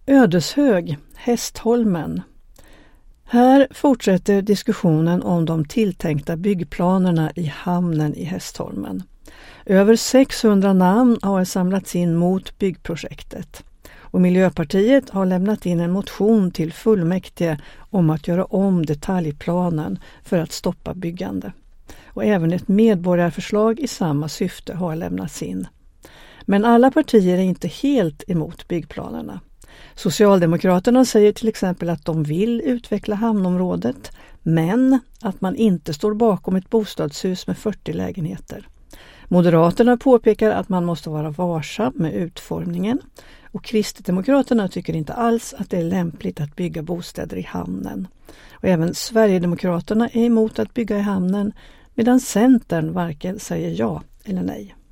Ödeshög, Hästholmen. Här fortsätter diskussionen om de tilltänkta byggplanerna i hamnen i Hästholmen. Över 600 namn har samlats in mot byggprojektet. Och Miljöpartiet har lämnat in en motion till fullmäktige om att göra om detaljplanen för att stoppa byggande. Och även ett medborgarförslag i samma syfte har lämnats in. Men alla partier är inte helt emot byggplanerna. Socialdemokraterna säger till exempel att de vill utveckla hamnområdet, men att man inte står bakom ett bostadshus med 40 lägenheter. Moderaterna påpekar att man måste vara varsam med utformningen, och Kristdemokraterna tycker inte alls att det är lämpligt att bygga bostäder i hamnen. Och även Sverigedemokraterna är emot att bygga i hamnen, medan Centern varken säger ja eller nej.